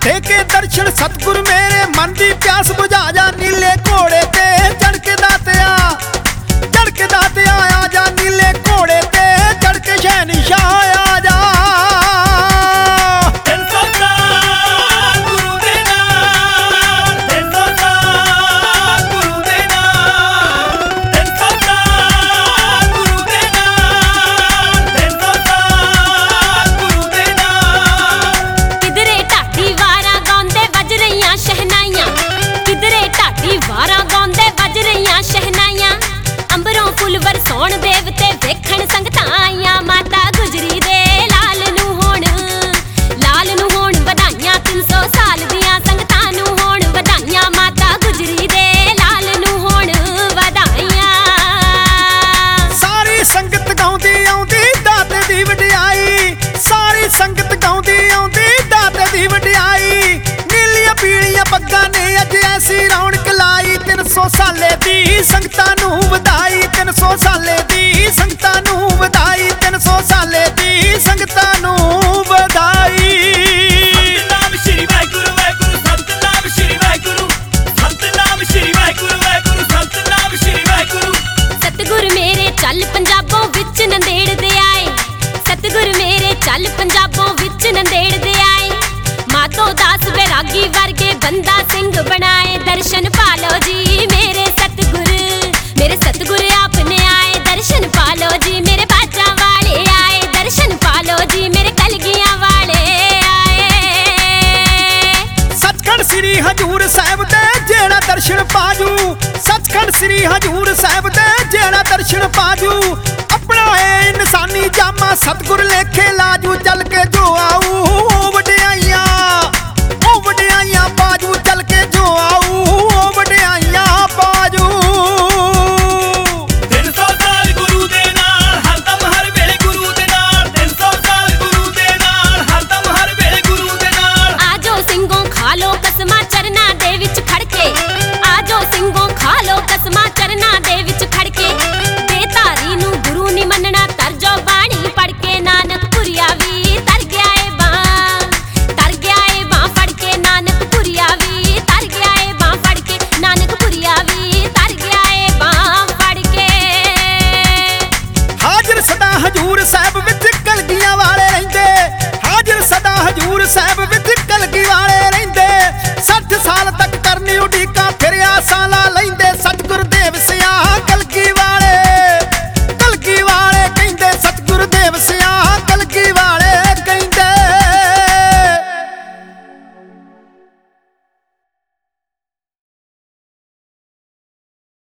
देके दर्शन सतगुर मेरे मन की प्यास बुझा जा। नीले घोड़े ते चढ़ के दातिया आ जा। नीले घोड़े ते चढ़ के शहनशाह आ जा। ਵਰਸੌਣ ਦੇਵਤੇ ਵੇਖਣ ਸੰਗਤਾਂ ਆਈਆਂ। ਮਾਤਾ ਗੁਜਰੀ ਦੇ ਲਾਲ ਨੂੰ ਹੋਣ ਵਧਾਈਆਂ। 300 ਸਾਲ ਦੀਆਂ ਸੰਗਤਾਂ ਨੂੰ ਹੋਣ ਵਧਾਈਆਂ। ਮਾਤਾ ਗੁਜਰੀ ਦੇ ਲਾਲ ਨੂੰ ਹੋਣ ਵਧਾਈਆਂ। ਸਾਰੀ ਸੰਗਤ ਗਾਉਂਦੀ ਆਉਂਦੀ ਦਾਤੇ ਦੀ ਵਡਿਆਈ। ਸਾਰੀ ਸੰਗਤ ਗਾਉਂਦੀ ਆਉਂਦੀ ਦਾਤੇ ਦੀ ਵਡਿਆਈ। ਨੀਲੀਆਂ ਪੀਲੀਆਂ ਪੱਗਾਂ ਨੇ ਅੱਜ ਐਸੀ ਰੌਣਕ ਲਾਈ। 300 ਸਾਲੇ ਦੀ ਸੰਗਤਾਂ ਨੂੰ ਵਧਾਈ। 300 ਸਾਲੇ ਦੀ ਸੰਗਤਾਂ ਨੂੰ ਵਧਾਈ। 300 ਸਾਲੇ ਦੀ ਸੰਗਤਾਂ ਨੂੰ ਵਧਾਈ। ਸਤਿਨਾਮ ਸ਼੍ਰੀ ਵਾਹਿਗੁਰੂ ਵਾਹਿਗੁਰੂ ਸਤਿਨਾਮ ਸ਼੍ਰੀ ਵਾਹਿਗੁਰੂ ਸਤਿਨਾਮ ਸ਼੍ਰੀ ਵਾਹਿਗੁਰੂ ਵਾਹਿਗੁਰੂ ਸਤਿਨਾਮ ਸ਼੍ਰੀ ਵਾਹਿਗੁਰੂ। ਸਤਿਗੁਰ ਮੇਰੇ ਚੱਲ ਪੰਜਾਬੋਂ ਵਿੱਚ ਨੰਦੇੜ ਦੇ ਆਏ। ਸਤਿਗੁਰ ਮੇਰੇ ਚੱਲ ਪੰਜਾਬੋਂ ਵਿੱਚ ਨੰਦੇੜ ਦੇ ਆਏ। ਮਾਤੋ ਦਾਸ ਬੈਰਾਗੀ ਵਰਗੇ ਬੰਦਾ ਸਿੰਘ ਬਣਾਏ। ਦਰਸ਼ਨ ਪਾਲੋ ਜੀ ਮੇਰੇ ਸਤਿਗੁਰ ਆਪਨੇ ਆਏ। ਦਰਸ਼ਨ ਪਾਲੋ ਜੀ ਮੇਰੇ ਬਾਜਾਂ ਵਾਲੇ ਆਏ। ਦਰਸ਼ਨ ਪਾਲੋ ਜੀ ਮੇਰੇ ਕਲਗੀਆਂ ਵਾਲੇ ਆਏ। ਸੱਚਖੰਡ ਸ੍ਰੀ ਹਜੂਰ ਸਾਹਿਬ ਦੇ ਜਿਹੜਾ ਦਰਸ਼ਨ ਪਾਜੂ। ਸੱਚਖੰਡ ਸ੍ਰੀ ਹਜੂਰ ਸਾਹਿਬ ਦੇ ਜਿਹੜਾ ਦਰਸ਼ਨ ਪਾਜੂ। ਆਪਣਾ ਏ ਇਨਸਾਨੀ ਜਾਮਾ ਸਤਿਗੁਰ ਲੇਖੇ ਲਾਜੂ। ਚੱਲ ਕੇ ਜੋ ਆਊ ਵਡਿਆਈਆਂ ਬਾਜੂ। ਚੱਲ ਕੇ ਜੋ ਆਊ ਵਡਿਆਈਆਂ ਬਾਜੂ। 300 ਸਾਲ ਗੁਰੂ ਦੇ ਨਾਲ ਹਰਦਮ ਹਰ ਵੇਲੇ ਗੁਰੂ ਦੇ ਨਾਲ। 300 ਸਾਲ ਗੁਰੂ ਦੇ ਨਾਲ ਹਰਦਮ ਹਰ ਵੇਲੇ ਗੁਰੂ ਦੇ ਨਾਲ। ਆਜੋ ਸਿੰਘੋਂ ਖਾ ਲੋ ਕਸਮਾਂ ਚਰਨਾਂ ਦੇ ਵਿੱਚ ਖੜ ਕੇ। ਆਜੋ ਸਿੰਘੋਂ ਖਾ ਲੋ ਕਸਮਾਂ ਚਰਨਾਂ ਦੇ ਵਿੱਚ ਖੜ ਕੇ। ਦੇ ਧਾਰੀ ਨੂੰ ਗੁਰੂ ਨਹੀਂ ਮੰਨਣਾ ਤਰਜੋ ਬਾਣੀ ਪੜ ਕੇ। ਨਾਨਕਪੁਰੀਆ ਵੀ ਤਰ ਗਿਆ ਏ ਬਾਂਹ ਫੜ ਕੇ। ਨਾਨਕਪੁਰੀਆ ਵੀ ਤਰ ਗਿਆ ਏ ਬਾਂਹ ਫੜ ਕੇ। ਨਾਨਕਪੁਰੀਆ ਵੀ ਤਰ ਗਿਆ ਏ ਬਾਂਹ ਫੜ ਕੇ। ਹਾਜ਼ਰ ਸਦਾ ਹਜੂਰ ਸਾਹਿਬ ਵਿੱਚ ਕਲਗੀਆਂ ਵਾਲੇ ਰਹਿੰਦੇ। ਹਾਜ਼ਰ ਸਦਾ ਹਜੂਰ ਸਾਹਿਬ ਵਿੱਚ ਕਲਗੀ ਵਾਲੇ